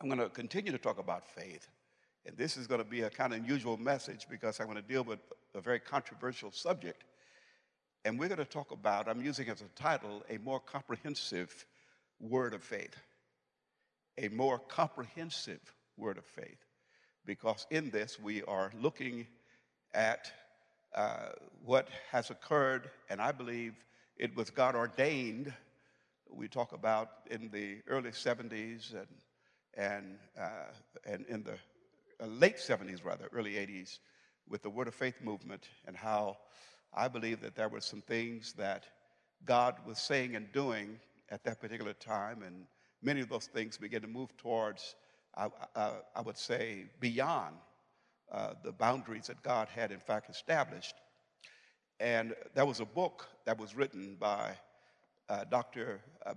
I'm going to continue to talk about faith. And this is going to be a kind of unusual message because I'm going to deal with a very controversial subject. And we're going to talk about, I'm using as a title, a more comprehensive word of faith. A more comprehensive word of faith. Because in this, we are looking at what has occurred, and I believe it was God ordained. We talk about in the early 70s and in the late 70s, rather, early 80s, with the Word of Faith movement, and how I believe that there were some things that God was saying and doing at that particular time, and many of those things began to move towards, I would say, beyond the boundaries that God had in fact established. And there was a book that was written by Dr.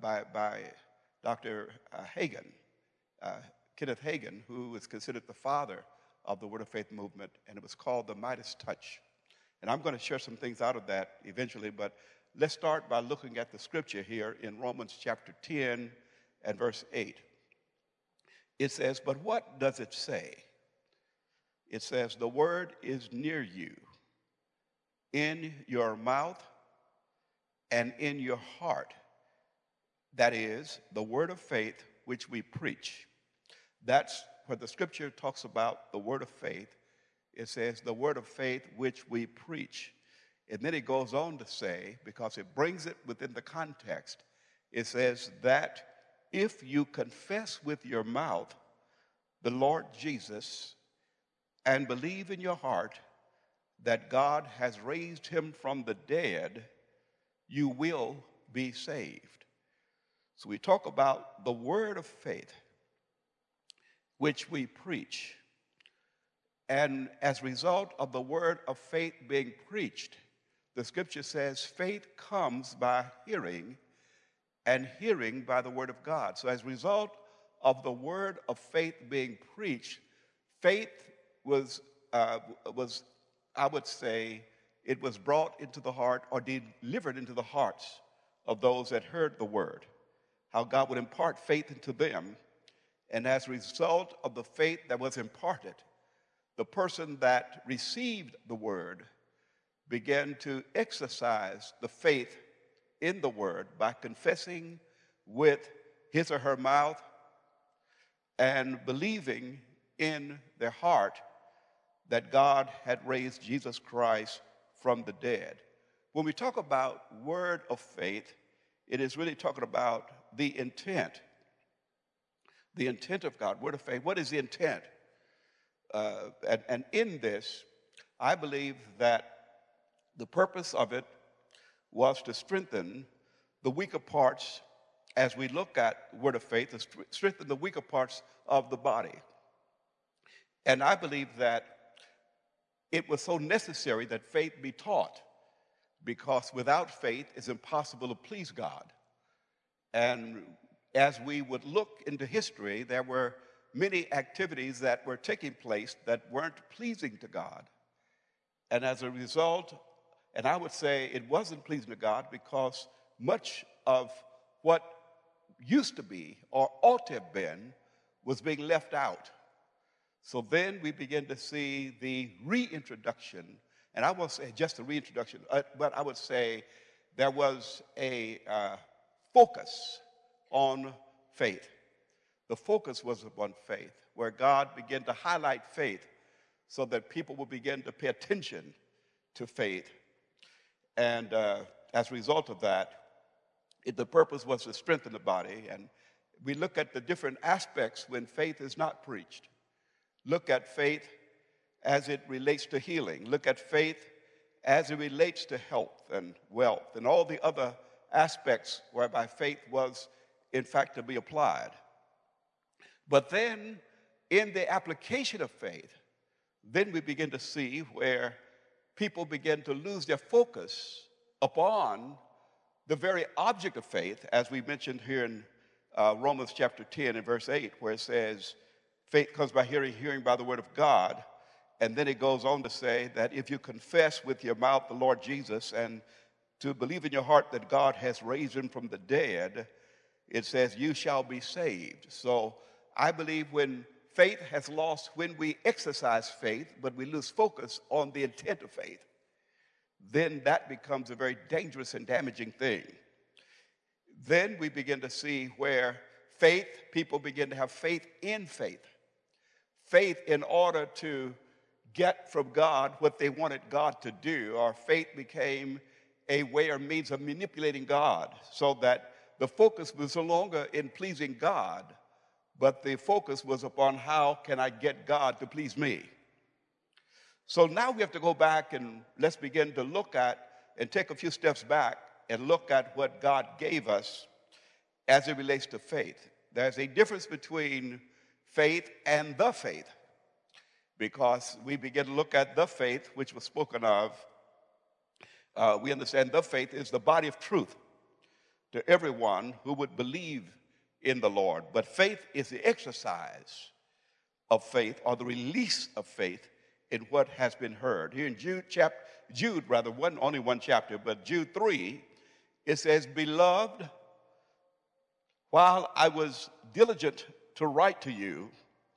Hagin, Kenneth Hagin, who is considered the father of the Word of Faith movement, and it was called The Midas Touch. And I'm going to share some things out of that eventually, but let's start by looking at the scripture here in Romans chapter 10 and verse 8. It says, "But what does it say?" It says, "The word is near you, in your mouth and in your heart. That is, the word of faith which we preach." That's where the scripture talks about the word of faith. It says, the word of faith which we preach. And then it goes on to say, because it brings it within the context, it says that if you confess with your mouth the Lord Jesus and believe in your heart that God has raised him from the dead, you will be saved. So we talk about the word of faith which we preach. And as a result of the word of faith being preached, the scripture says faith comes by hearing, and hearing by the word of God. So as a result of the word of faith being preached, faith was I would say, it was brought into the heart or delivered into the hearts of those that heard the word, how God would impart faith into them. And as a result of the faith that was imparted, the person that received the word began to exercise the faith in the word by confessing with his or her mouth and believing in their heart that God had raised Jesus Christ from the dead. When we talk about word of faith, it is really talking about the intent of God. Word of faith, what is the intent? And in this, I believe that the purpose of it was to strengthen the weaker parts as we look at word of faith, to strengthen the weaker parts of the body. And I believe that it was so necessary that faith be taught, because without faith it's impossible to please God. And as we would look into history, there were many activities that were taking place that weren't pleasing to God. And as a result, and I would say it wasn't pleasing to God because much of what used to be or ought to have been was being left out. So then we begin to see the reintroduction, and I won't say just a reintroduction, but I would say there was a focus on faith. The focus was upon faith, where God began to highlight faith so that people will begin to pay attention to faith. And as a result of that, the purpose was to strengthen the body. And we look at the different aspects when faith is not preached. Look at faith as it relates to healing. Look at faith as it relates to health and wealth and all the other aspects whereby faith was, in fact, to be applied. But then, in the application of faith, then we begin to see where people begin to lose their focus upon the very object of faith, as we mentioned here in Romans chapter 10 and verse 8, where it says, faith comes by hearing, hearing by the word of God. And then it goes on to say that if you confess with your mouth the Lord Jesus and to believe in your heart that God has raised him from the dead, it says you shall be saved. So I believe when faith has lost, when we exercise faith, but we lose focus on the intent of faith, then that becomes a very dangerous and damaging thing. Then we begin to see where faith, people begin to have faith in faith. Faith in order to get from God what they wanted God to do, or faith became a way or means of manipulating God, so that the focus was no longer in pleasing God, but the focus was upon how can I get God to please me. So now we have to go back and let's begin to look at and take a few steps back and look at what God gave us as it relates to faith. There's a difference between faith and the faith, because we begin to look at the faith which was spoken of. We understand the faith is the body of truth to everyone who would believe in the Lord. But faith is the exercise of faith, or the release of faith in what has been heard. Here in Jude, only one chapter, but Jude 3, it says, "Beloved, while I was diligent to write to you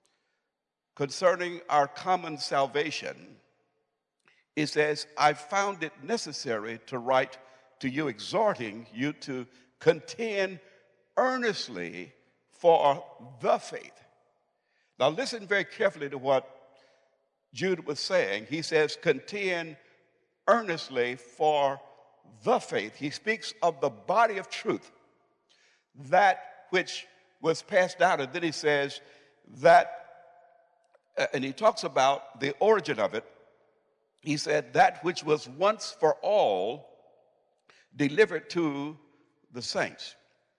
concerning our common salvation," it says, "I found it necessary to write to you, exhorting you to contend earnestly for the faith." Now listen very carefully to what Jude was saying. He says, contend earnestly for the faith. He speaks of the body of truth, that which was passed out. And then he says that, and he talks about the origin of it. He said, that which was once for all delivered to the saints.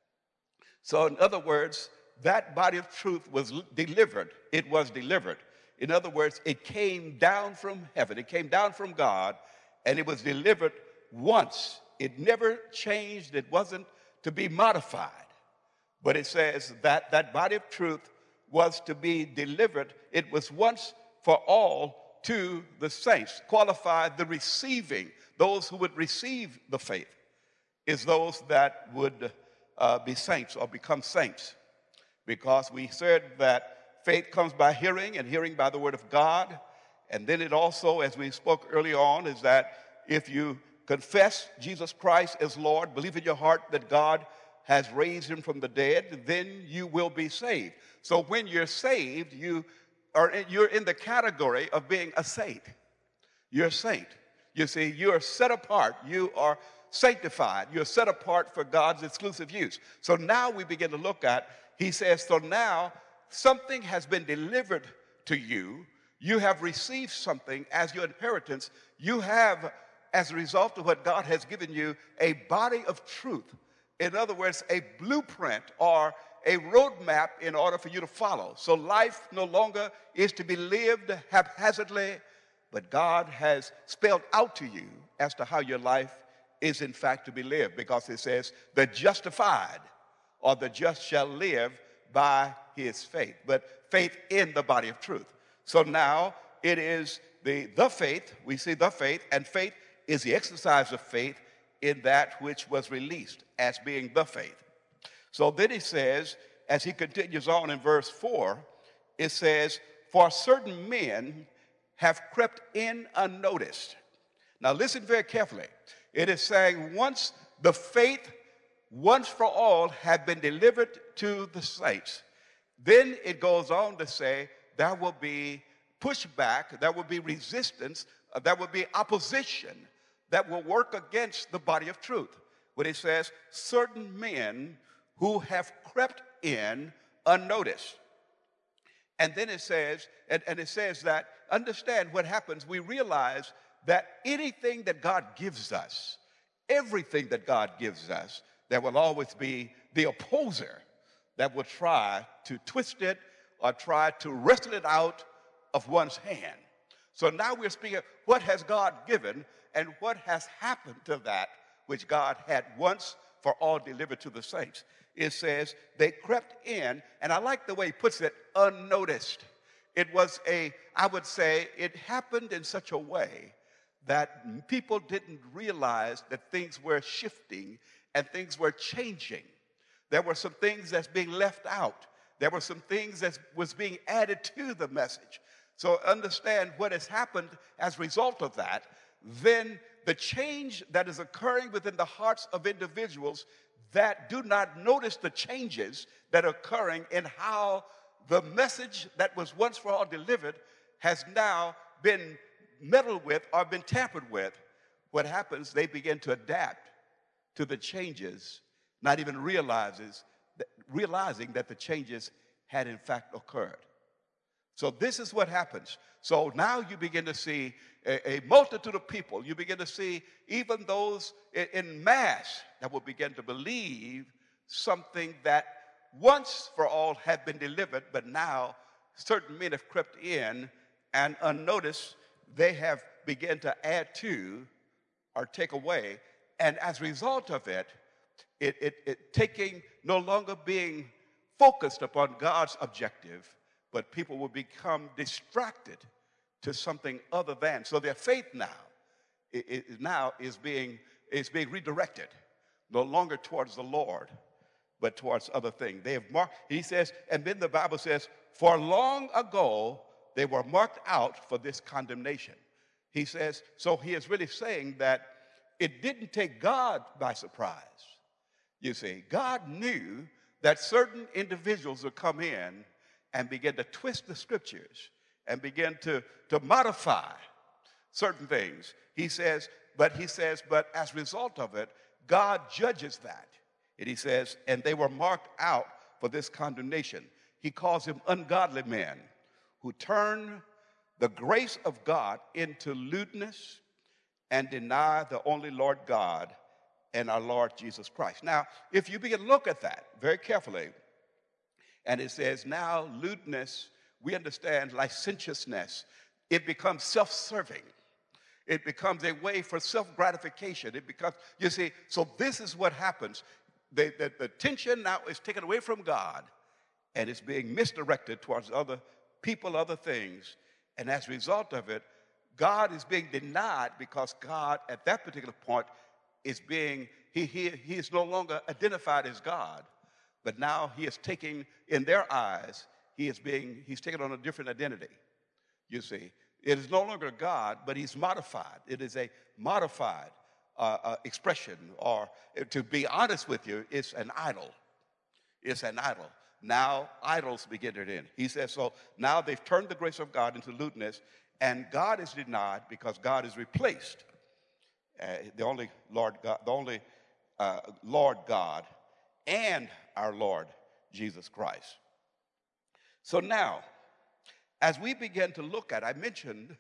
So in other words, that body of truth was delivered. It was delivered. In other words, it came down from heaven. It came down from God, and it was delivered once. It never changed. It wasn't to be modified. But it says that that body of truth was to be delivered. It was once for all to the saints. Qualified the receiving. Those who would receive the faith is those that would be saints or become saints. Because we said that faith comes by hearing, and hearing by the word of God. And then it also, as we spoke early on, is that if you confess Jesus Christ as Lord, believe in your heart that God has raised him from the dead, then you will be saved. So when you're saved, you're in the category of being a saint. You're a saint. You see, you're set apart. You are sanctified. You're set apart for God's exclusive use. So now we begin to look at, he says, so now something has been delivered to you. You have received something as your inheritance. You have, as a result of what God has given you, a body of truth. In other words, a blueprint or a roadmap in order for you to follow. So life no longer is to be lived haphazardly, but God has spelled out to you as to how your life is in fact to be lived, because it says the justified or the just shall live by his faith, but faith in the body of truth. So now it is the faith, we see the faith, and faith is the exercise of faith in that which was released as being the faith. So then he says, as he continues on in verse 4, it says, for certain men have crept in unnoticed. Now listen very carefully. It is saying once the faith, once for all, had been delivered to the saints, then it goes on to say there will be pushback, there will be resistance, there will be opposition that will work against the body of truth. When it says certain men who have crept in unnoticed. And then it says, and it says that, understand what happens. We realize that anything that God gives us, everything that God gives us, there will always be the opposer that will try to twist it or try to wrestle it out of one's hand. So now we're speaking, what has God given and what has happened to that which God had once for all delivered to the saints? It says they crept in, and I like the way he puts it, unnoticed. It was I would say, it happened in such a way that people didn't realize that things were shifting and things were changing. There were some things that's being left out. There were some things that was being added to the message. So understand what has happened as a result of that. Then the change that is occurring within the hearts of individuals that do not notice the changes that are occurring in how the message that was once for all delivered has now been meddled with or been tampered with. What happens, they begin to adapt to the changes, not even realizing that the changes had in fact occurred. So this is what happens. So now you begin to see a multitude of people. You begin to see even those in mass that will begin to believe something that once for all had been delivered, but now certain men have crept in and unnoticed they have begun to add to or take away. And as a result of it taking no longer being focused upon God's objective, but people will become distracted to something other than. So their faith now is being redirected, no longer towards the Lord, but towards other things. They have marked, he says, and then the Bible says, for long ago they were marked out for this condemnation. He says, so he is really saying that it didn't take God by surprise. You see, God knew that certain individuals would come in and begin to twist the scriptures and begin to modify certain things. He says, but as a result of it, God judges that. And he says, and they were marked out for this condemnation. He calls them ungodly men who turn the grace of God into lewdness and deny the only Lord God and our Lord Jesus Christ. Now, if you begin to look at that very carefully, and it says now lewdness, we understand licentiousness. It becomes self-serving. It becomes a way for self-gratification. It becomes, you see, so this is what happens. The attention now is taken away from God, and it's being misdirected towards other people, other things. And as a result of it, God is being denied because God, at that particular point, is being, he is no longer identified as God, but now he is taking, in their eyes, he's taken on a different identity, you see. It is no longer God, but he's modified. It is a modified expression, or to be honest with you, it's an idol. It's an idol. Now idols begin to in. He says, so now they've turned the grace of God into lewdness, and God is denied because God is replaced. The only Lord God and our Lord Jesus Christ. So now, as we begin to look at, I mentioned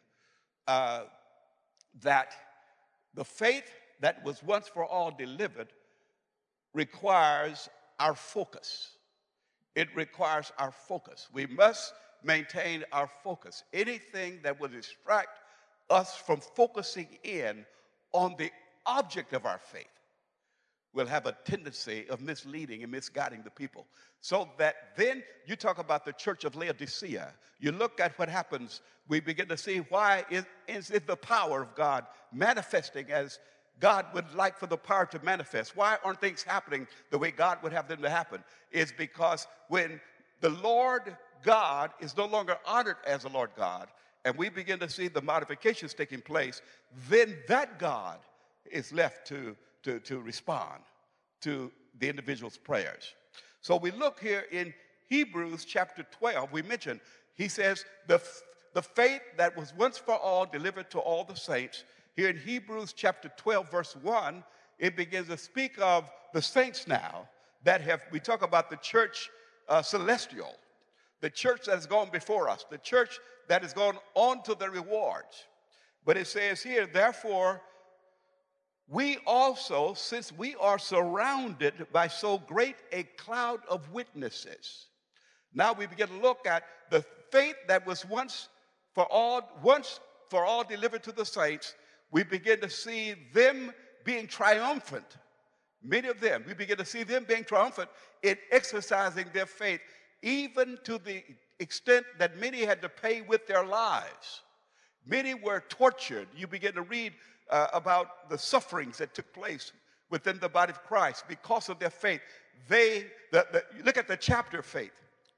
that the faith that was once for all delivered requires our focus. It requires our focus. We must maintain our focus. Anything that will distract us from focusing in on the object of our faith will have a tendency of misleading and misguiding the people. So that then you talk about the church of Laodicea. You look at what happens. We begin to see why is the power of God manifesting as God would like for the power to manifest. Why aren't things happening the way God would have them to happen? It's because when the Lord God is no longer honored as the Lord God, and we begin to see the modifications taking place, then that God is left to respond to the individual's prayers. So we look here in Hebrews chapter 12, we mentioned, he says, the faith that was once for all delivered to all the saints. Here in Hebrews chapter 12, verse 1, it begins to speak of the saints now that we talk about the church celestial, the church that has gone before us, the church that has gone on to the rewards. But it says here, therefore, we also, since we are surrounded by so great a cloud of witnesses. Now we begin to look at the faith that was once for all delivered to the saints. We begin to see them being triumphant. Many of them, we begin to see them being triumphant in exercising their faith, even to the extent that many had to pay with their lives. Many were tortured. You begin to read about the sufferings that took place within the body of Christ because of their faith. Look at the chapter of faith.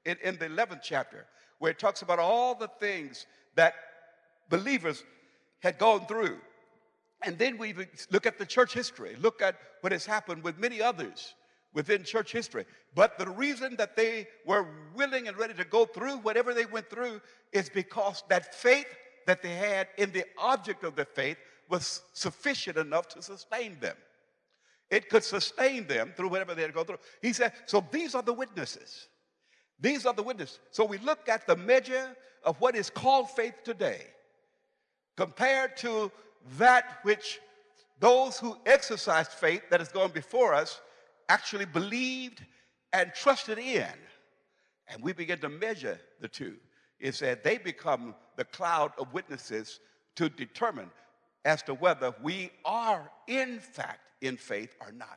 in the 11th chapter, where it talks about all the things that believers had gone through. And then we look at the church history, look at what has happened with many others within church history. But the reason that they were willing and ready to go through whatever they went through is because that faith that they had in the object of their faith was sufficient enough to sustain them. It could sustain them through whatever they had to go through. He said, so these are the witnesses. These are the witnesses. So we look at the measure of what is called faith today compared to that which those who exercised faith that has gone before us actually believed and trusted in. And we begin to measure the two. It's that they become the cloud of witnesses to determine as to whether we are in fact in faith or not.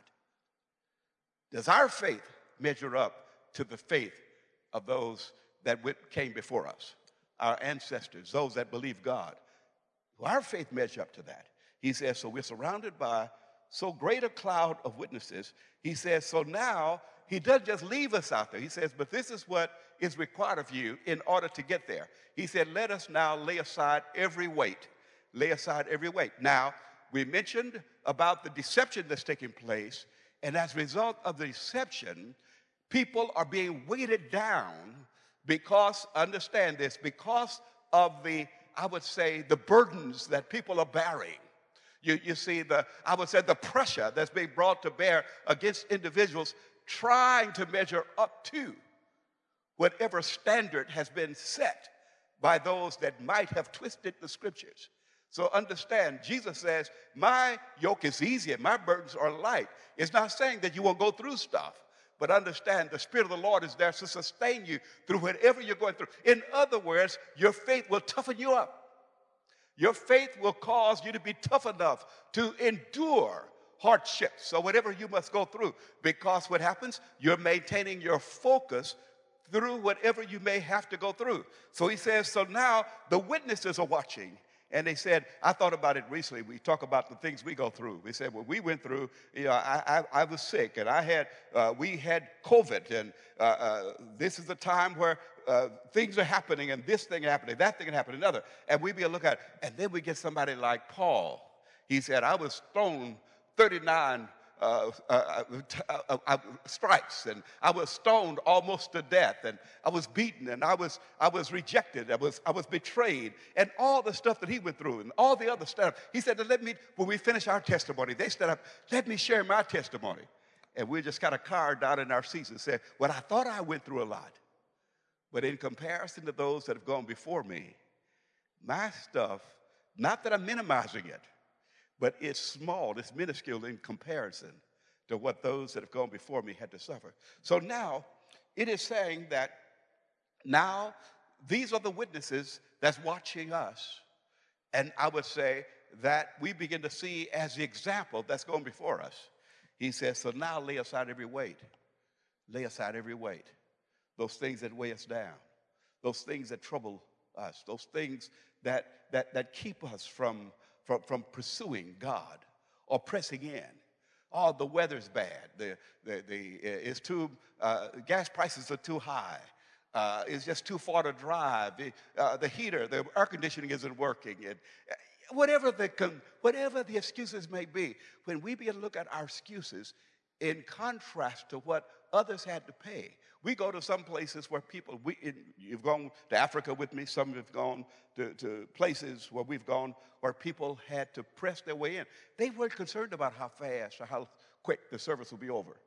Does our faith measure up to the faith of those that came before us, our ancestors, those that believe God? Will our faith measure up to that? He says, so we're surrounded by so great a cloud of witnesses. He says, so now he doesn't just leave us out there. He says, but this is what is required of you in order to get there. He said, let us now lay aside every weight. Lay aside every weight. Now, we mentioned about the deception that's taking place, and as a result of the deception, people are being weighted down because, understand this, because of the, I would say, the burdens that people are bearing. You see, I would say the pressure that's being brought to bear against individuals trying to measure up to whatever standard has been set by those that might have twisted the scriptures. So understand, Jesus says, my yoke is easy and my burdens are light. It's not saying that you won't go through stuff, but understand the Spirit of the Lord is there to sustain you through whatever you're going through. In other words, your faith will toughen you up. Your faith will cause you to be tough enough to endure hardships or whatever you must go through, because what happens, you're maintaining your focus through whatever you may have to go through. So he says, so now the witnesses are watching. And they said, I thought about it recently. We talk about the things we go through. We said, well, we went through, I was sick, and we had COVID, and this is the time where things are happening, and this thing happening, that thing happening, another. And we begin to look at it, and then we get somebody like Paul. He said, I was stoned 39 stripes, and I was stoned almost to death, and I was beaten, and I was rejected, I was betrayed, and all the stuff that he went through, and all the other stuff. He said, when we finish our testimony, they stood up, let me share my testimony. And we just kind of carved out in our seats and said, well, I thought I went through a lot, but in comparison to those that have gone before me, my stuff, not that I'm minimizing it, but it's small, it's minuscule in comparison to what those that have gone before me had to suffer. So now, it is saying that now these are the witnesses that's watching us. And I would say that we begin to see as the example that's going before us. He says, so now lay aside every weight. Lay aside every weight. Those things that weigh us down. Those things that trouble us. Those things that keep us from pursuing God or pressing in. Oh, the weather's bad. It's too, gas prices are too high. It's just too far to drive. The heater, the air conditioning isn't working. Whatever the excuses may be, when we begin to look at our excuses in contrast to what others had to pay, we go to some places where people, you've gone to Africa with me, some have gone to places where we've gone where people had to press their way in. They weren't concerned about how fast or how quick the service will be over,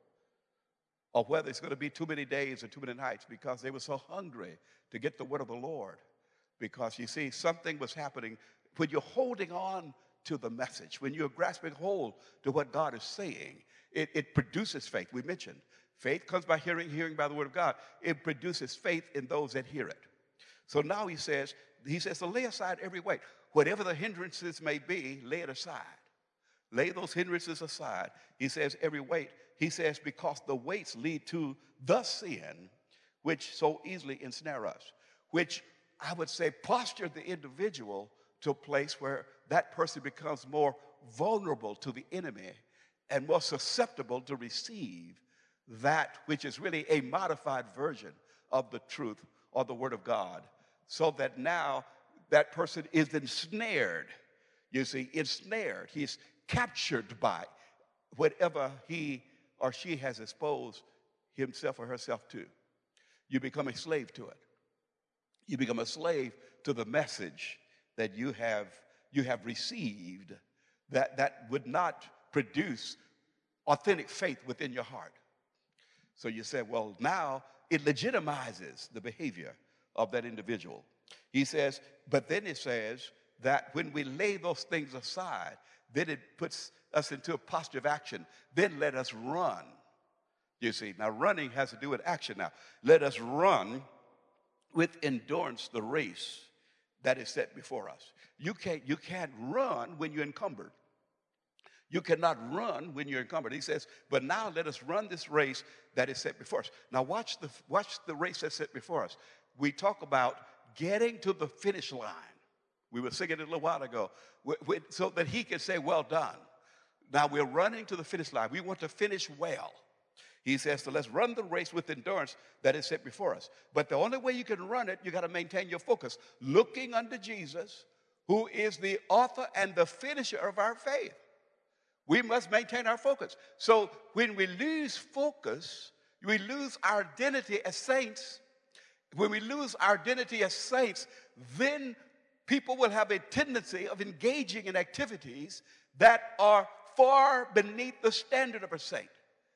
or whether it's going to be too many days or too many nights, because they were so hungry to get the word of the Lord. Because you see, something was happening when you're holding on to the message, when you're grasping hold to what God is saying, it produces faith. We mentioned faith comes by hearing, hearing by the word of God. It produces faith in those that hear it. So now he says, so lay aside every weight. Whatever the hindrances may be, lay it aside. Lay those hindrances aside. He says every weight. He says because the weights lead to the sin which so easily ensnare us, which I would say posture the individual to a place where that person becomes more vulnerable to the enemy and more susceptible to receive that which is really a modified version of the truth or the word of God, so that now that person is ensnared. You see, ensnared. He's captured by whatever he or she has exposed himself or herself to. You become a slave to it. You become a slave to the message that you have received that would not produce authentic faith within your heart. So you say, well, now it legitimizes the behavior of that individual. He says, but then it says that when we lay those things aside, then it puts us into a posture of action. Then let us run. You see, now running has to do with action now. Let us run with endurance the race that is set before us. You can't run when you're encumbered. You cannot run when you're encumbered. He says, but now let us run this race that is set before us. Now watch the race that's set before us. We talk about getting to the finish line. We were singing it a little while ago, so that he can say, well done. Now we're running to the finish line. We want to finish well. He says, so let's run the race with endurance that is set before us. But the only way you can run it, you got to maintain your focus. Looking unto Jesus, who is the author and the finisher of our faith. We must maintain our focus. So when we lose focus, we lose our identity as saints. When we lose our identity as saints, then people will have a tendency of engaging in activities that are far beneath the standard of a saint.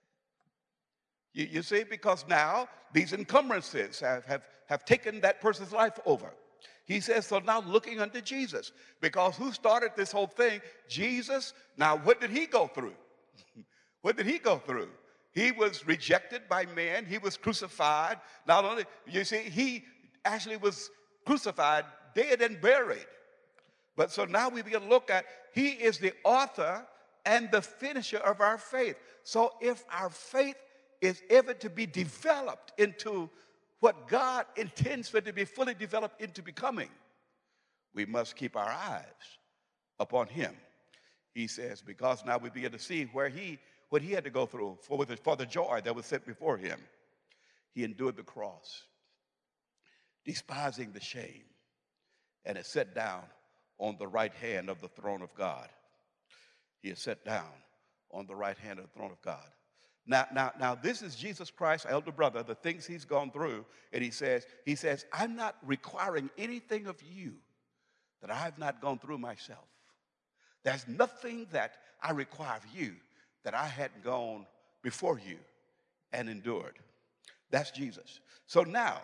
You see, because now these encumbrances have taken that person's life over. He says, so now looking unto Jesus, because who started this whole thing? Jesus. Now, what did he go through? What did he go through? He was rejected by men. He was crucified. Not only, you see, he actually was crucified, dead and buried. But so now we begin to look at, he is the author and the finisher of our faith. So if our faith is ever to be developed into what God intends for it to be fully developed into becoming, we must keep our eyes upon him. He says, because now we begin to see what he had to go through for the joy that was set before him. He endured the cross, despising the shame, and is set down on the right hand of the throne of God. He is set down on the right hand of the throne of God. Now, this is Jesus Christ, our elder brother, the things he's gone through, and he says, I'm not requiring anything of you that I have not gone through myself. There's nothing that I require of you that I hadn't gone before you and endured. That's Jesus. So now,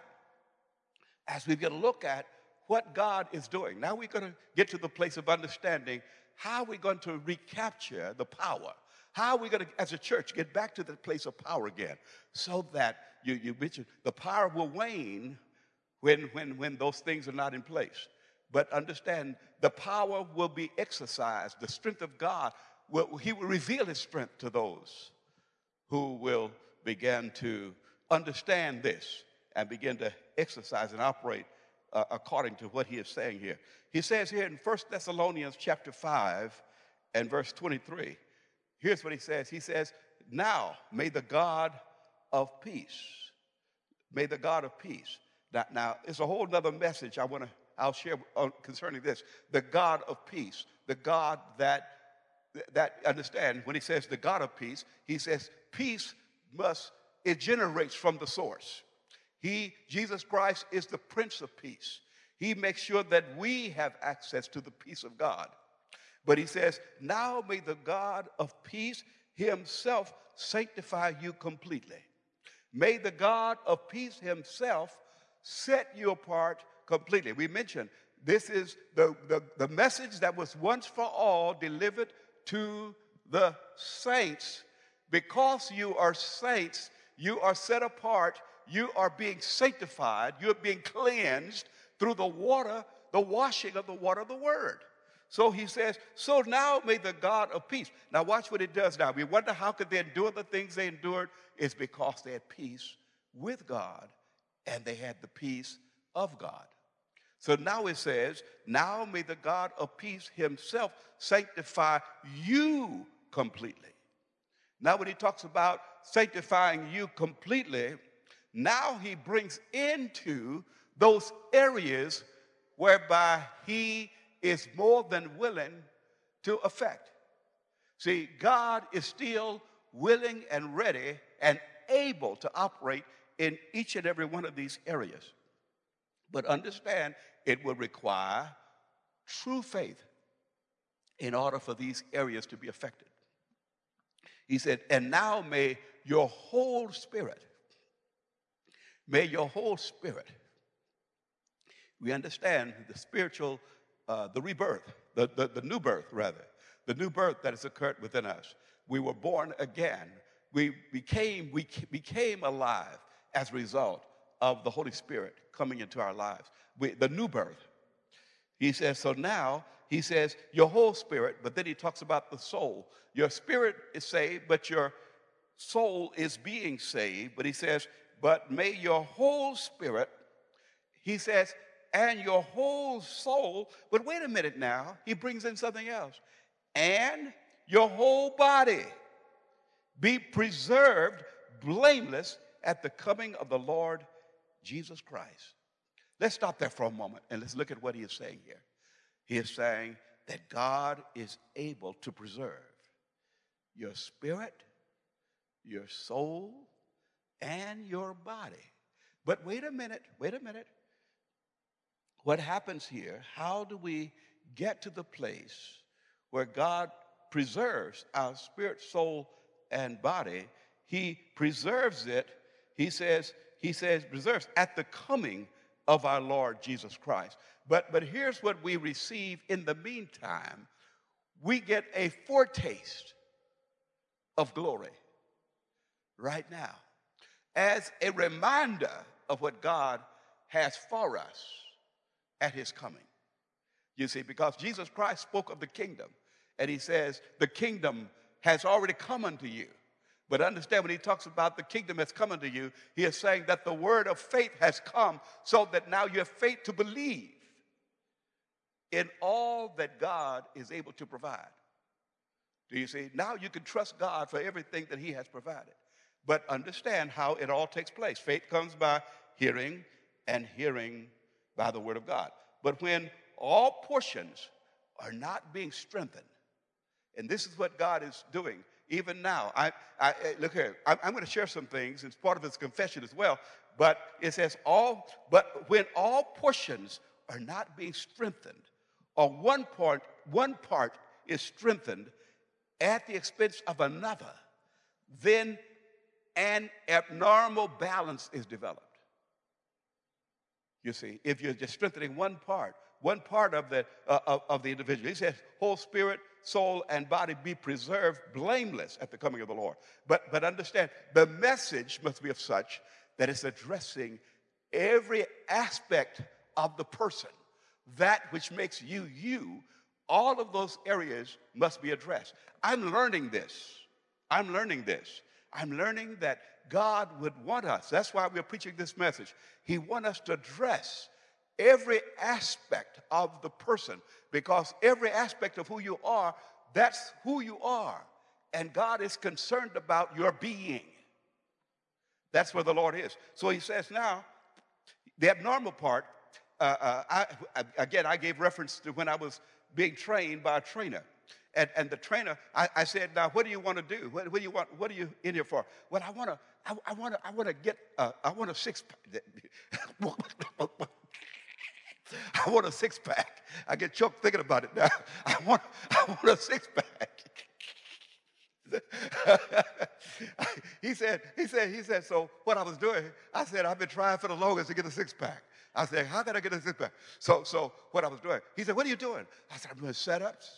as we get a look at what God is doing, now we're going to get to the place of understanding how we're going to recapture the power. How are we going to, as a church, get back to the place of power again, so that you mentioned the power will wane when those things are not in place. But understand, the power will be exercised. The strength of God, he will reveal his strength to those who will begin to understand this and begin to exercise and operate according to what he is saying here. He says here in 1 Thessalonians chapter 5 and verse 23, here's what he says. He says, now may the God of peace, may the God of peace. Now it's a whole other message I'll share concerning this. The God of peace, the God that understand, when he says the God of peace, he says peace it generates from the source. Jesus Christ is the Prince of Peace. He makes sure that we have access to the peace of God. But he says, now may the God of peace himself sanctify you completely. May the God of peace himself set you apart completely. We mentioned this is the message that was once for all delivered to the saints. Because you are saints, you are set apart, you are being sanctified, you're being cleansed through the washing of the water of the word. So he says, so now may the God of peace. Now watch what it does now. We wonder how could they endure the things they endured. It's because they had peace with God and they had the peace of God. So now it says, now may the God of peace himself sanctify you completely. Now when he talks about sanctifying you completely, Now he brings into those areas whereby he is more than willing to affect. See, God is still willing and ready and able to operate in each and every one of these areas. But understand, it will require true faith in order for these areas to be affected. He said, and now may your whole spirit, we understand the spiritual, the rebirth, the new birth, rather, the new birth that has occurred within us. We were born again. We became alive as a result of the Holy Spirit coming into our lives. The new birth. He says, so now, he says, your whole spirit, but then he talks about the soul. Your spirit is saved, but your soul is being saved. But he says, but may your whole spirit, he says, and your whole soul, but wait a minute now, he brings in something else. And your whole body be preserved blameless at the coming of the Lord Jesus Christ. Let's stop there for a moment and let's look at what he is saying here. He is saying that God is able to preserve your spirit, your soul, and your body. But wait a minute. What happens here? How do we get to the place where God preserves our spirit, soul, and body? He preserves it, he says preserves at the coming of our Lord Jesus Christ. But here's what we receive in the meantime. We get a foretaste of glory right now as a reminder of what God has for us at his coming. You see, because Jesus Christ spoke of the kingdom, and he says, the kingdom has already come unto you. But understand, when he talks about the kingdom has come unto you, he is saying that the word of faith has come so that now you have faith to believe in all that God is able to provide. Do you see? Now you can trust God for everything that he has provided. But understand how it all takes place. Faith comes by hearing, and hearing by the word of God. But when all portions are not being strengthened, and this is what God is doing even now. Look here, I'm going to share some things. It's part of his confession as well. But it says but when all portions are not being strengthened, or one part is strengthened at the expense of another, then an abnormal balance is developed. You see, if you're just strengthening one part of the individual. He says, whole spirit, soul, and body be preserved blameless at the coming of the Lord. But understand, the message must be of such that it's addressing every aspect of the person. That which makes you, you, all of those areas must be addressed. I'm learning this. I'm learning that God would want us. That's why we're preaching this message. He wants us to address every aspect of the person, because every aspect of who you are, that's who you are. And God is concerned about your being. That's where the Lord is. So he says now, the abnormal part, I gave reference to when I was being trained by a trainer. And the trainer, I said, now, what do you want to do? What do you want? What are you in here for? Well, I want a six-pack. I want a six-pack. I get choked thinking about it now. I want a six-pack. He said, so what I was doing, I said, I've been trying for the longest to get a six-pack. I said, how can I get a six-pack? So what I was doing, he said, what are you doing? I said, I'm doing setups.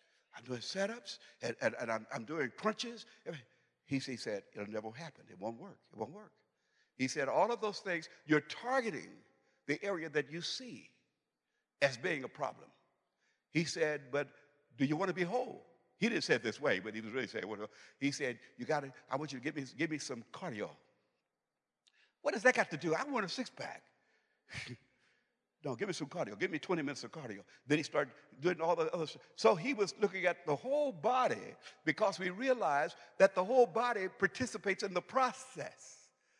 And I'm doing crunches. He said, it'll never happen. It won't work. He said, all of those things, you're targeting the area that you see as being a problem. He said, but do you want to be whole? He didn't say it this way, but he was really saying, well, he said, I want you to give me some cardio. What does that got to do? I want a six-pack. No, give me some cardio. Give me 20 minutes of cardio. Then he started doing all the other stuff. So he was looking at the whole body, because we realized that the whole body participates in the process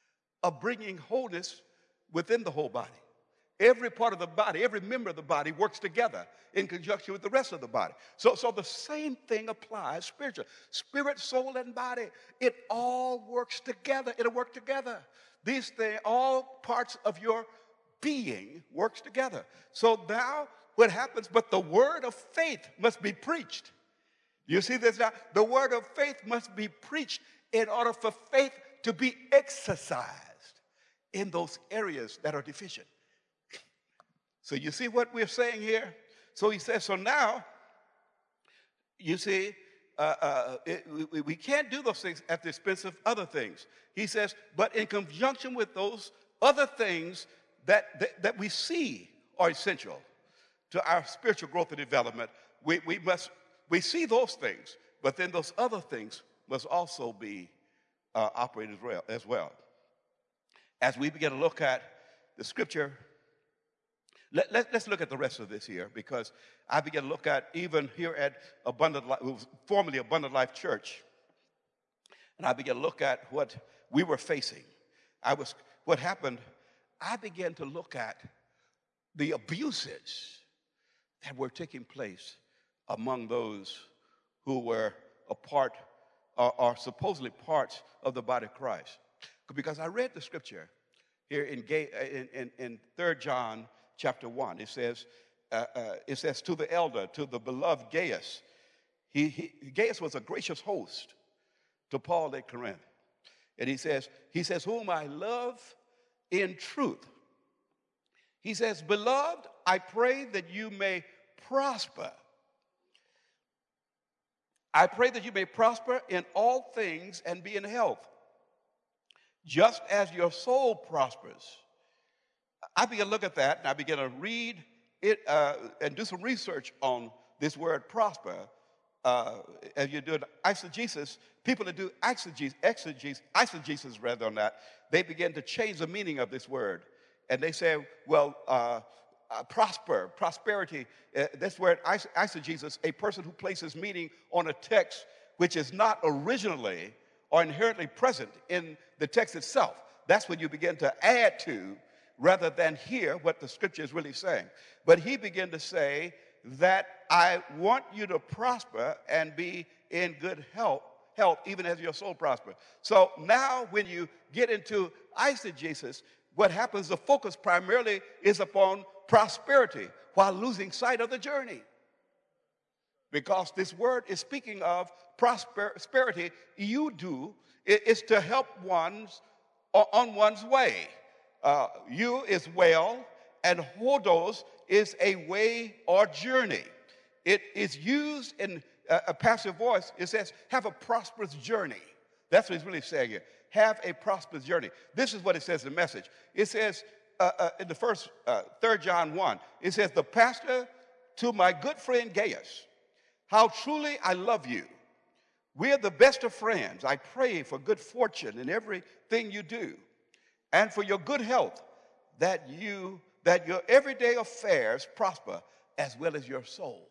of bringing wholeness within the whole body. Every part of the body, every member of the body works together in conjunction with the rest of the body. So the same thing applies spiritually. Spirit, soul, and body, it all works together. It'll work together. These things, all parts of your being works together. So now what happens, but the word of faith must be preached. You see this now? The word of faith must be preached in order for faith to be exercised in those areas that are deficient. So you see what we're saying here? So he says, so now, you see, we can't do those things at the expense of other things. He says, but in conjunction with those other things that we see are essential to our spiritual growth and development, we see those things, but then those other things must also be operated as well. As we begin to look at the scripture, let's look at the rest of this here, because I began to look at even here at Abundant Life, formerly Abundant Life Church, and I began to look at what we were facing. What happened, I began to look at the abuses that were taking place among those who were a part or supposedly parts of the body of Christ. Because I read the scripture here in 3 John chapter 1. It says, to the elder, to the beloved Gaius. Gaius was a gracious host to Paul at Corinth. And he says, whom I love in truth. He says, beloved, I pray that you may prosper. I pray that you may prosper in all things and be in health, just as your soul prospers. I began to look at that, and I began to read it and do some research on this word prosper. As you do eisegesis, people that do eisegesis rather than that, they begin to change the meaning of this word. And they say, well, prosperity, this word eisegesis, a person who places meaning on a text which is not originally or inherently present in the text itself. That's when you begin to add to rather than hear what the scripture is really saying. But he began to say that I want you to prosper and be in good health even as your soul prospers. So now when you get into eisegesis, what happens, the focus primarily is upon prosperity while losing sight of the journey. Because this word is speaking of prosperity, is to help on one's way. You is well, and hodos is a way or journey. It is used in a passive voice. It says, have a prosperous journey. That's what he's really saying here. Have a prosperous journey. This is what it says in the Message. It says in the first 3 John 1, it says, the pastor to my good friend Gaius, how truly I love you. We're the best of friends. I pray for good fortune in everything you do, and for your good health, that your everyday affairs prosper as well as your soul.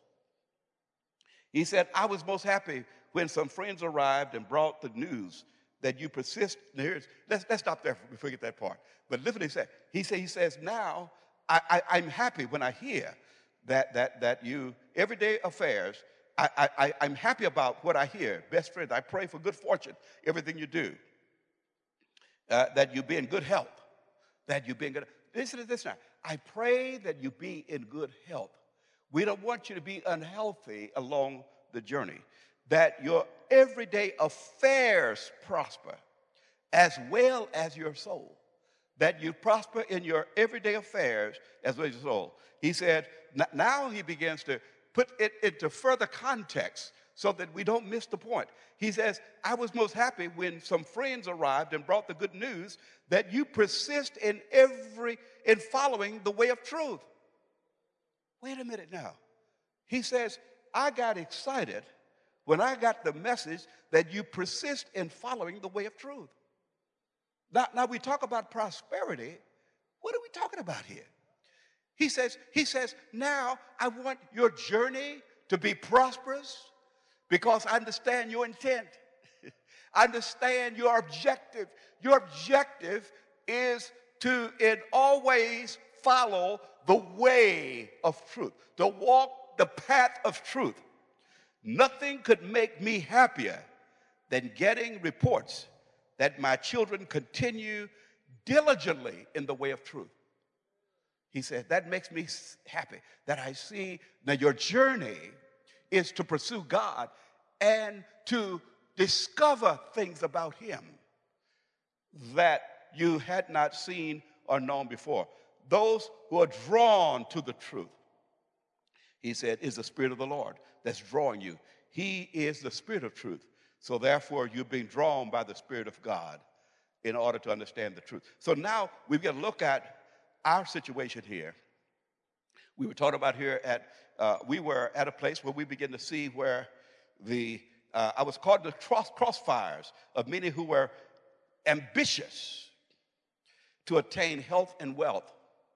He said, I was most happy when some friends arrived and brought the news that you persist. Let's stop there before we get that part. But listen what he said. He says, now I'm happy when I hear that you, everyday affairs, I'm happy about what I hear. Best friend, I pray for good fortune, everything you do. That you be in good health. That you be in good health. Listen to this now. I pray that you be in good health. We don't want you to be unhealthy along the journey. That your everyday affairs prosper as well as your soul. That you prosper in your everyday affairs as well as your soul. He said, now he begins to put it into further context so that we don't miss the point. He says, I was most happy when some friends arrived and brought the good news that you persist in following the way of truth. Wait a minute now. He says, I got excited when I got the message that you persist in following the way of truth. Now we talk about prosperity. What are we talking about here? He says, now I want your journey to be prosperous because I understand your intent. I understand your objective. Your objective is to in all ways follow the way of truth, to walk the path of truth. Nothing could make me happier than getting reports that my children continue diligently in the way of truth. He said, that makes me happy that I see that your journey is to pursue God and to discover things about him that you had not seen or known before. Those who are drawn to the truth, he said, is the Spirit of the Lord that's drawing you. He is the Spirit of truth. So therefore, you're being drawn by the Spirit of God in order to understand the truth. So now we've got to look at our situation here. We were talking about here at, we were at a place where we begin to see where I was caught in the crossfires of many who were ambitious to attain health and wealth,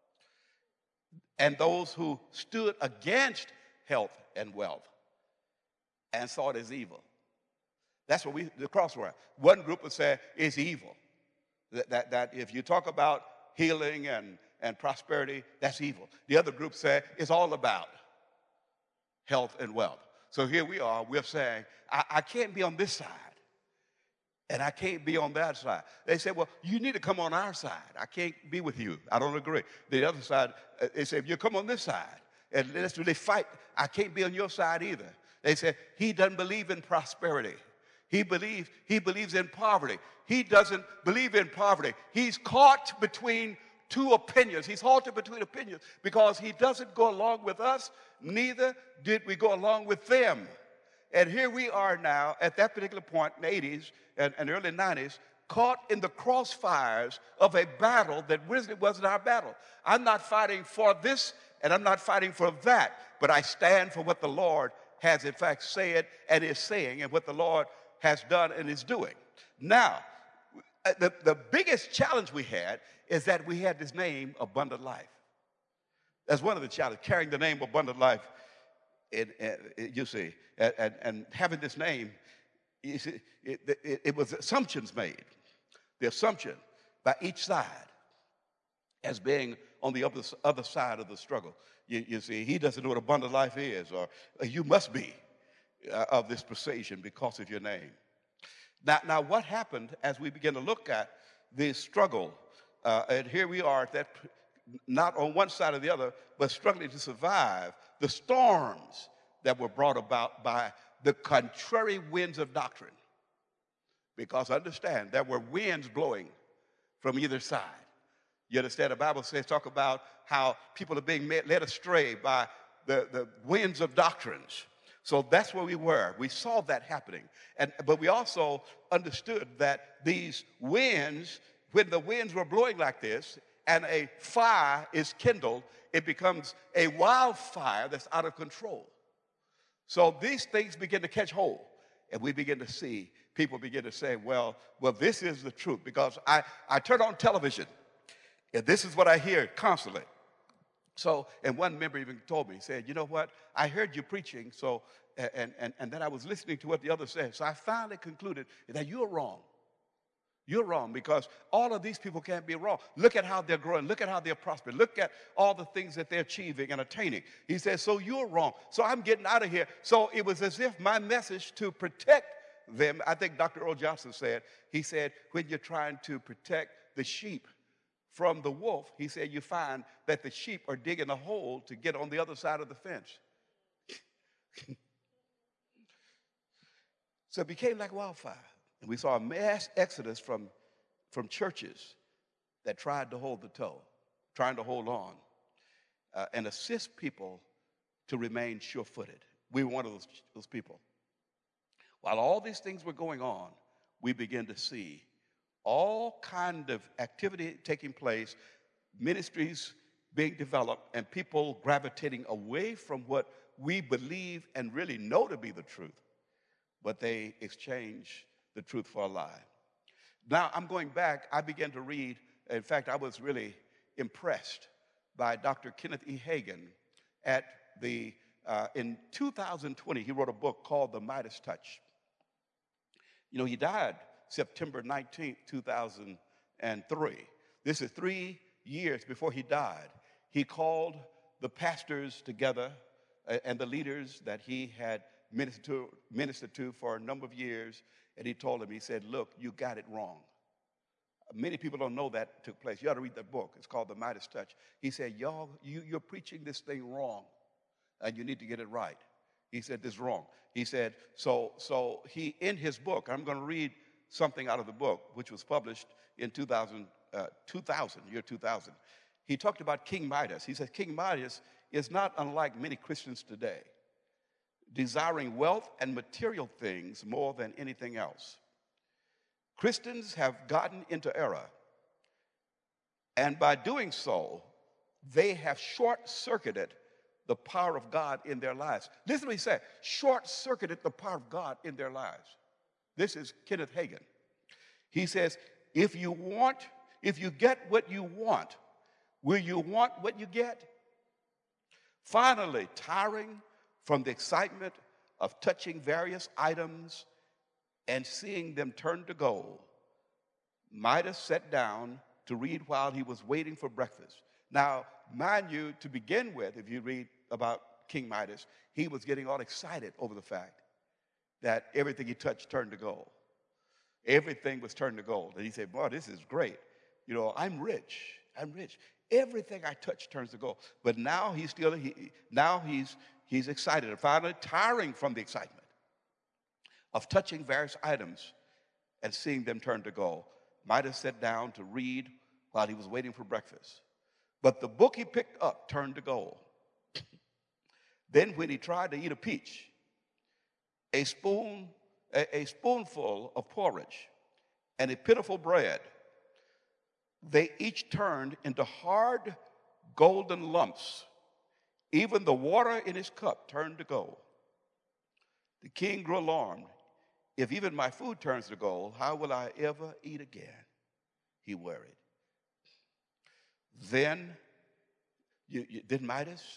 and those who stood against health and wealth and saw it as evil. That's what the crossfire. One group would say it's evil. That if you talk about healing and prosperity, that's evil. The other group say it's all about health and wealth. So here we are, we're saying, I can't be on this side, and I can't be on that side. They say, well, you need to come on our side. I can't be with you. I don't agree. The other side, they say, if you come on this side, and let's really fight, I can't be on your side either. They say, he doesn't believe in prosperity. He believes in poverty. He doesn't believe in poverty. He's caught between two opinions. He's halted between opinions because he doesn't go along with us, neither did we go along with them. And here we are now at that particular point in the 80s and early 90s, caught in the crossfires of a battle that really wasn't our battle. I'm not fighting for this and I'm not fighting for that, but I stand for what the Lord has in fact said and is saying and what the Lord has done and is doing. Now, the biggest challenge we had is that we had this name, Abundant Life. That's one of the challenges, carrying the name Abundant Life, you see, and having this name, you see, it was assumptions made. The assumption by each side as being on the other side of the struggle. You see, he doesn't know what abundant life is, or you must be of this persuasion because of your name. Now, what happened as we begin to look at this struggle, and here we are, not on one side or the other, but struggling to survive the storms that were brought about by the contrary winds of doctrine. Because understand, there were winds blowing from either side. You understand, the Bible says, talk about how people are being led astray by the winds of doctrines. So that's where we were. We saw that happening. But we also understood that these winds, when the winds were blowing like this and a fire is kindled, it becomes a wildfire that's out of control. So these things begin to catch hold, and we begin to see people begin to say, well, this is the truth, because I turn on television, and this is what I hear constantly. So, and one member even told me, he said, you know what, I heard you preaching, so, and then I was listening to what the other said. So I finally concluded that you're wrong. You're wrong, because all of these people can't be wrong. Look at how they're growing. Look at how they're prospering. Look at all the things that they're achieving and attaining. He says, so you're wrong. So I'm getting out of here. So it was as if my message to protect them, I think Dr. Earl Johnson said, he said, when you're trying to protect the sheep from the wolf, he said, you find that the sheep are digging a hole to get on the other side of the fence. So it became like wildfire. And we saw a mass exodus from churches that tried to hold the toe, trying to hold on, and assist people to remain sure-footed. We were one of those people. While all these things were going on, we began to see all kind of activity taking place, ministries being developed, and people gravitating away from what we believe and really know to be the truth, but they exchange the truth for a lie. Now, I'm going back. I began to read. In fact, I was really impressed by Dr. Kenneth E. Hagin in 2020, he wrote a book called The Midas Touch. You know, he died September 19th, 2003. This is 3 years before he died. He called the pastors together and the leaders that he had ministered to for a number of years, and he told them, he said, look, you got it wrong. Many people don't know that took place. You ought to read that book. It's called The Midas Touch. He said, y'all, you're preaching this thing wrong, and you need to get it right. He said, this is wrong. He said, so he, in his book, I'm going to read something out of the book, which was published in 2000, year 2000. He talked about King Midas. He said, King Midas is not unlike many Christians today, desiring wealth and material things more than anything else. Christians have gotten into error, and by doing so, they have short-circuited the power of God in their lives. Listen to what he said, short-circuited the power of God in their lives. This is Kenneth Hagin. He says, if you get what you want, will you want what you get? Finally, tiring from the excitement of touching various items and seeing them turn to gold, Midas sat down to read while he was waiting for breakfast. Now, mind you, to begin with, if you read about King Midas, he was getting all excited over the fact that everything he touched turned to gold. Everything was turned to gold. And he said, boy, this is great. You know, I'm rich. Everything I touch turns to gold. But now he's excited and finally tiring from the excitement of touching various items and seeing them turn to gold. Midas sat down to read while he was waiting for breakfast. But the book he picked up turned to gold. Then when he tried to eat a peach, a spoonful of porridge and a pitiful bread, they each turned into hard golden lumps. Even the water in his cup turned to gold. The king grew alarmed. If even my food turns to gold, how will I ever eat again? He worried. Then Midas'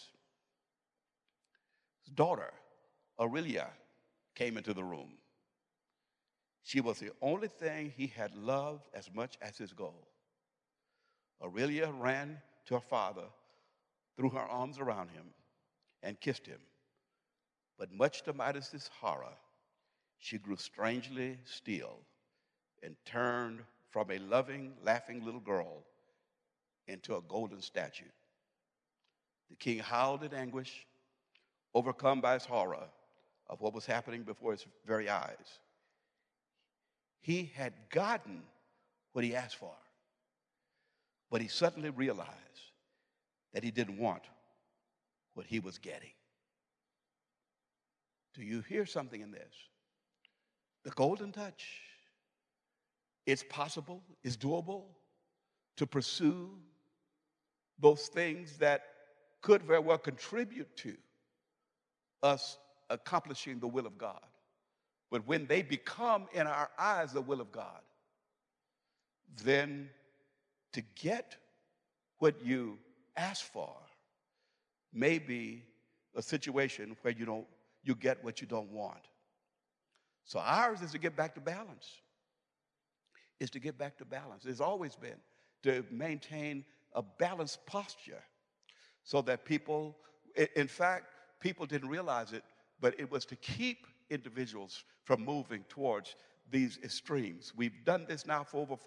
daughter, Aurelia, came into the room. She was the only thing he had loved as much as his gold. Aurelia ran to her father, threw her arms around him, and kissed him. But much to Midas' horror, she grew strangely still and turned from a loving, laughing little girl into a golden statue. The king howled in anguish, overcome by his horror of what was happening before his very eyes. He had gotten what he asked for, but he suddenly realized that he didn't want what he was getting. Do you hear something in this? The golden touch. It's possible, it's doable to pursue those things that could very well contribute to us accomplishing the will of God. But when they become in our eyes the will of God, then to get what you ask for may be a situation where you get what you don't want. So ours is to get back to balance. Is to get back to balance. It's always been to maintain a balanced posture so that people, in fact, people didn't realize it, but it was to keep individuals from moving towards these extremes. We've done this now for over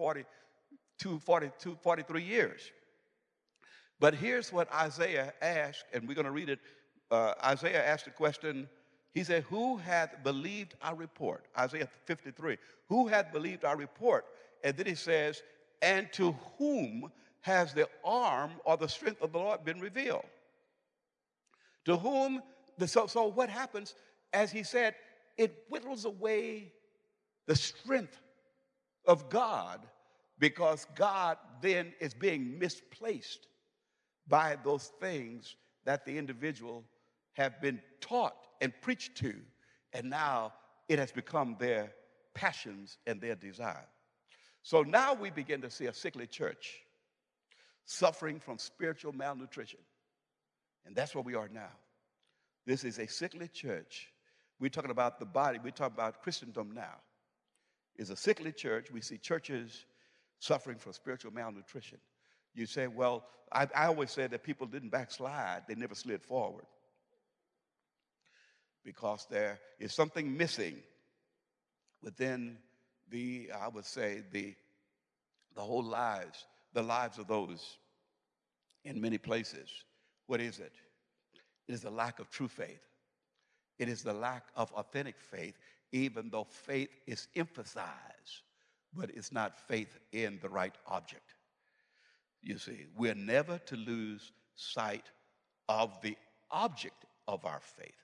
43 years. But here's what Isaiah asked, and we're going to read it. Isaiah asked the question, he said, who hath believed our report? Isaiah 53. Who hath believed our report? And then he says, and to whom has the arm or the strength of the Lord been revealed? To whom, so what happens, as he said, it whittles away the strength of God because God then is being misplaced by those things that the individual have been taught and preached to, and now it has become their passions and their desire. So now we begin to see a sickly church suffering from spiritual malnutrition. And that's where we are now. This is a sickly church. We're talking about the body. We're talking about Christendom now. It's a sickly church. We see churches suffering from spiritual malnutrition. You say, well, I always say that people didn't backslide, they never slid forward. Because there is something missing within I would say, the whole lives, the lives of those in many places. What is it? It is the lack of true faith. It is the lack of authentic faith, even though faith is emphasized, but it's not faith in the right object. You see, we're never to lose sight of the object of our faith.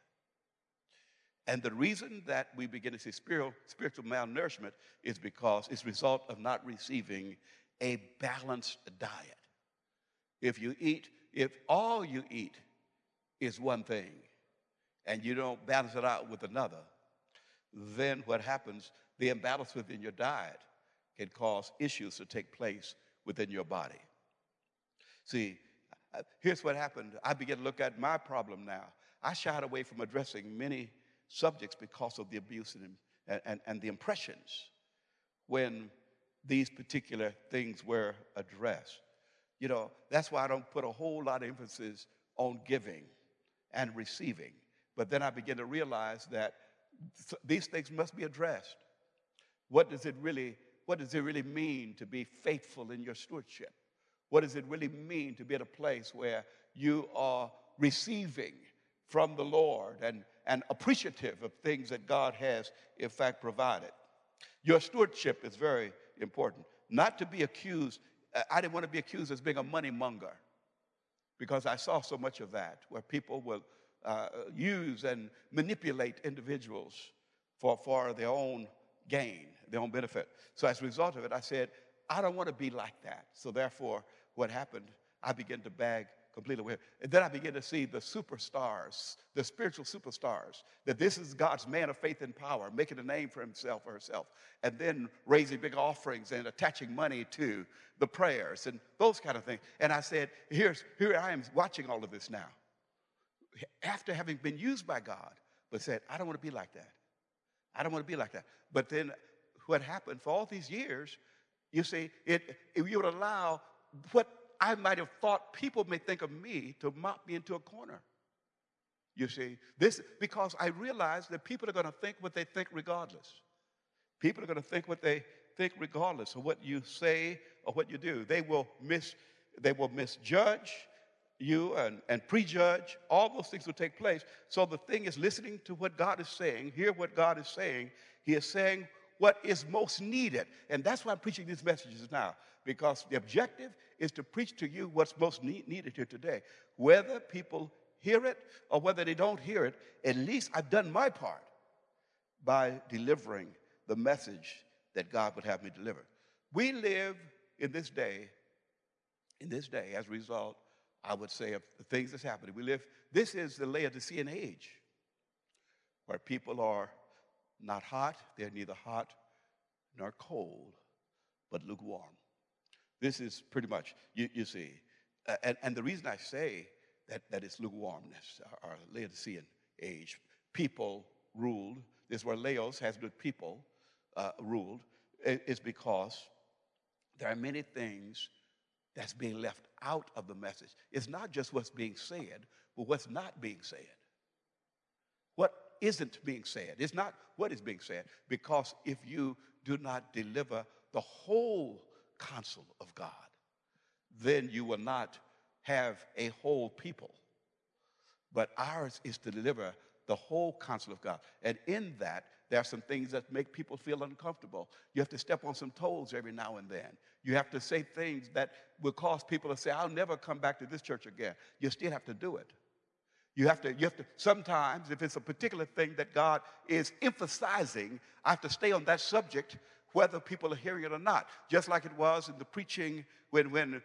And the reason that we begin to see spiritual malnourishment is because it's a result of not receiving a balanced diet. If all you eat is one thing and you don't balance it out with another, then what happens, the imbalance within your diet can cause issues to take place within your body. See, here's what happened. I began to look at my problem now. I shied away from addressing many subjects because of the abuse and the impressions when these particular things were addressed. You know, that's why I don't put a whole lot of emphasis on giving and receiving. But then I begin to realize that these things must be addressed. What does it really mean to be faithful in your stewardship? What does it really mean to be at a place where you are receiving from the Lord and appreciative of things that God has, in fact, provided? Your stewardship is very important. Not to be accused, I didn't want to be accused as being a money monger, because I saw so much of that, where people will use and manipulate individuals for their own gain, their own benefit. So as a result of it, I said, I don't want to be like that. So therefore, what happened, I began to bag completely away. And then I began to see the superstars, the spiritual superstars, that this is God's man of faith and power, making a name for himself or herself, and then raising big offerings and attaching money to the prayers and those kind of things. And I said, here I am watching all of this now, after having been used by God, but said, I don't want to be like that. I don't want to be like that. But then what happened for all these years, you see, you would allow what I might have thought people may think of me to mop me into a corner. You see, this because I realized that people are going to think what they think regardless. People are going to think what they think regardless of what you say or what you do. They will misjudge you and prejudge. All those things will take place. So the thing is listening to what God is saying, hear what God is saying. He is saying what is most needed. And that's why I'm preaching these messages now, because the objective is to preach to you what's most needed here today. Whether people hear it or whether they don't hear it, at least I've done my part by delivering the message that God would have me deliver. We live in this day, as a result, I would say, of the things that's happening. This is the Laodicean age, where people are not hot, they're neither hot nor cold, but lukewarm. This is pretty much, you see, and the reason I say that it's lukewarmness, our Laodicean age, people ruled, this is where Laos has good people ruled, is because there are many things that's being left out of the message. It's not just what's being said, but what's not being said. What isn't being said. It's not what is being said, because if you do not deliver the whole counsel of God, then you will not have a whole people. But ours is to deliver the whole counsel of God. And in that, there are some things that make people feel uncomfortable. You have to step on some toes every now and then. You have to say things that will cause people to say, I'll never come back to this church again. You still have to do it. You have to sometimes, if it's a particular thing that God is emphasizing, I have to stay on that subject, whether people are hearing it or not. Just like it was in the preaching when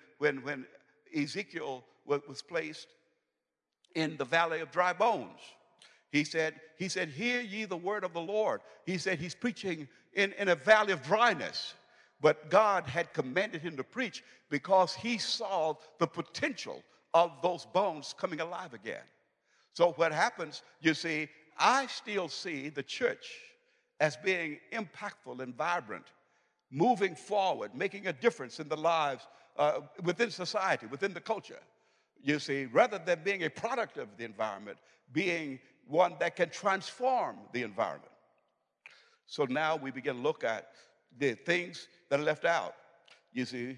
Ezekiel was placed in the valley of dry bones. He said, hear ye the word of the Lord. He said he's preaching in a valley of dryness. But God had commanded him to preach because he saw the potential of those bones coming alive again. So what happens, you see, I still see the church as being impactful and vibrant, moving forward, making a difference in the lives within society, within the culture. You see, rather than being a product of the environment, being one that can transform the environment. So now we begin to look at the things that are left out. You see,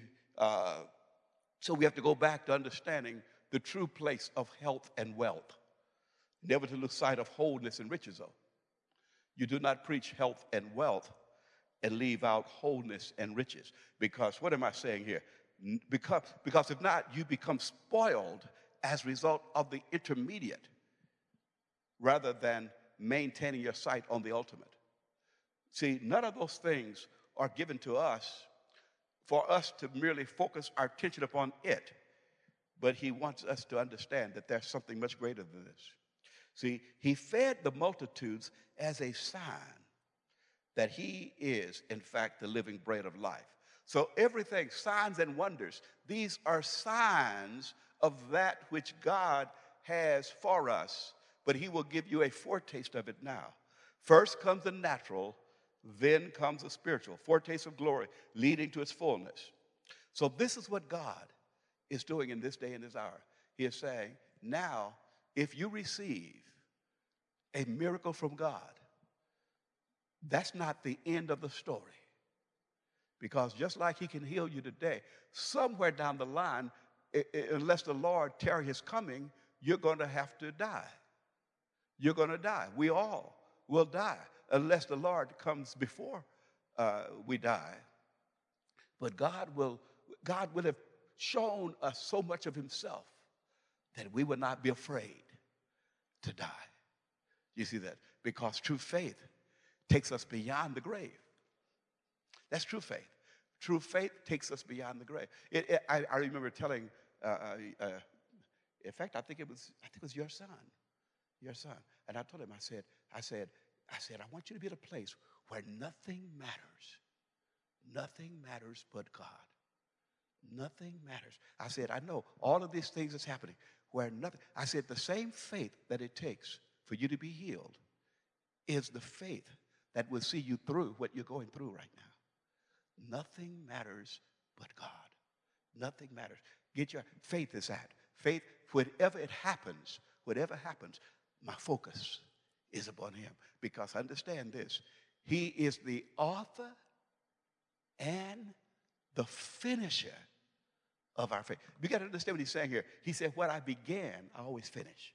so we have to go back to understanding the true place of health and wealth. Never to lose sight of wholeness and riches, though. You do not preach health and wealth and leave out wholeness and riches. Because what am I saying here? Because if not, you become spoiled as a result of the intermediate rather than maintaining your sight on the ultimate. See, none of those things are given to us for us to merely focus our attention upon it, but he wants us to understand that there's something much greater than this. See, he fed the multitudes as a sign that he is, in fact, the living bread of life. So everything, signs and wonders, these are signs of that which God has for us, but he will give you a foretaste of it now. First comes the natural, then comes the spiritual, foretaste of glory, leading to its fullness. So this is what God is doing in this day and this hour. He is saying, now, if you receive a miracle from God, that's not the end of the story. Because just like he can heal you today, somewhere down the line, unless the Lord tarry his coming, you're going to have to die. You're going to die. We all will die unless the Lord comes before we die. But God will have shown us so much of himself that we would not be afraid to die. You see that? Because true faith takes us beyond the grave. That's true faith. True faith takes us beyond the grave. I remember telling, in fact, I think it was your son, and I told him, I said, I want you to be at a place where nothing matters but God. Nothing matters. I said, I know all of these things is happening where nothing. I said, the same faith that it takes for you to be healed is the faith that will see you through what you're going through right now. Nothing matters but God. Nothing matters. Get your faith is that. Faith, whatever happens, my focus is upon him. Because understand this, he is the author and the finisher of our faith. You got to understand what he's saying here. He said, what I began, I always finish.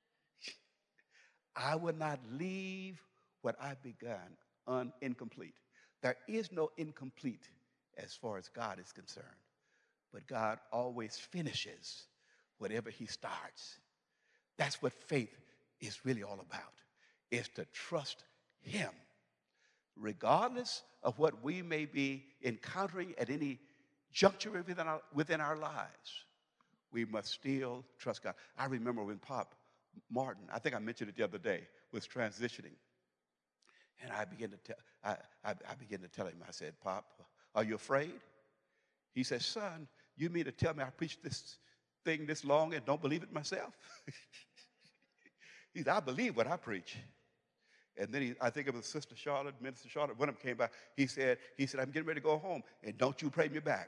I will not leave what I begun incomplete. There is no incomplete as far as God is concerned. But God always finishes whatever he starts. That's what faith is really all about, is to trust him. Regardless of what we may be encountering at any juncture within our lives, we must still trust God. I remember when Pop Martin, I think I mentioned it the other day, was transitioning. And I began to tell him, I said, Pop, are you afraid? He said, son, you mean to tell me I preached this thing this long and don't believe it myself? He said, I believe what I preach. And then I think it was Sister Charlotte, Minister Charlotte, one of them came by. He said, I'm getting ready to go home, and don't you pray me back.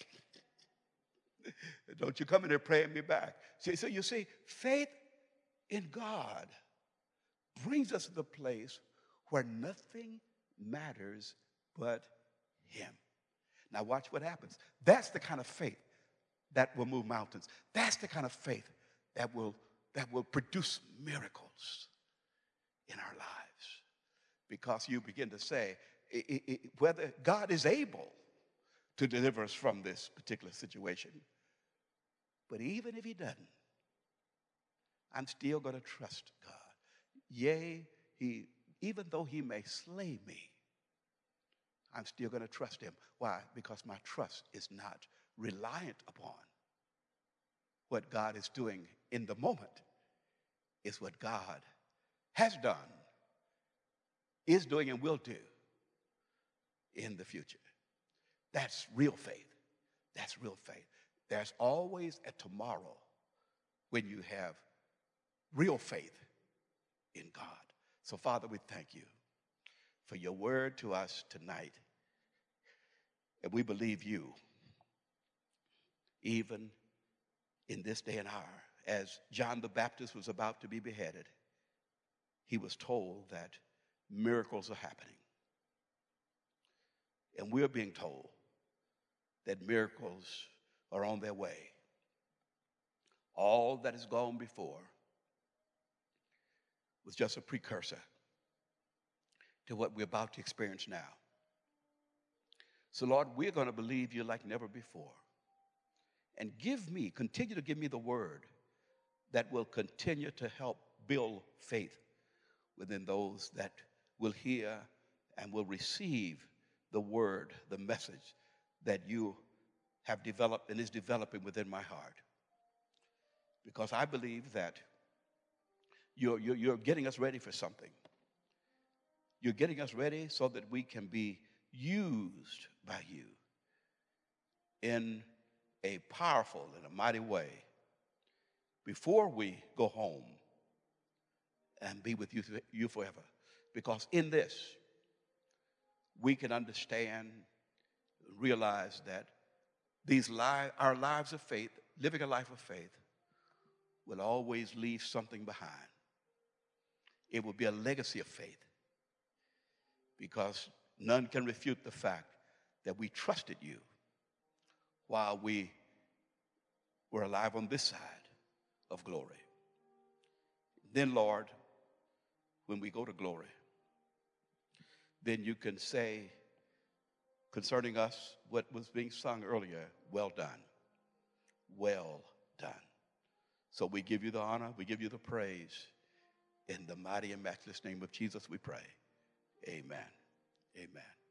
Don't you come in there praying me back. So you see, faith in God brings us to the place where nothing matters but him. Now watch what happens. That's the kind of faith that will move mountains. That's the kind of faith that will produce miracles in our lives. Because you begin to say, whether God is able to deliver us from this particular situation. But even if he doesn't, I'm still going to trust God. Yea, even though he may slay me, I'm still going to trust him. Why? Because my trust is not reliant upon what God is doing in the moment. It's what God has done, is doing, and will do in the future. That's real faith. That's real faith. There's always a tomorrow when you have real faith in God. So, Father, we thank you for your word to us tonight. And we believe you. even in this day and hour. As John the Baptist was about to be beheaded, he was told that miracles are happening. And we're being told that miracles are on their way. All that has gone before was just a precursor to what we're about to experience now. So, Lord, we're going to believe you like never before. And continue to give me the word that will continue to help build faith within those that will hear and will receive the word, the message that you have developed and is developing within my heart. Because I believe that you're getting us ready for something. You're getting us ready so that we can be used by you in a powerful and a mighty way before we go home and be with you forever. Because in this, we can understand, realize that our lives of faith, living a life of faith, will always leave something behind. It will be a legacy of faith, because none can refute the fact that we trusted you while we were alive on this side of glory. Then, Lord, when we go to glory, then you can say concerning us what was being sung earlier, well done, well done. So we give you the honor, we give you the praise. In the mighty and matchless name of Jesus we pray. Amen. Amen.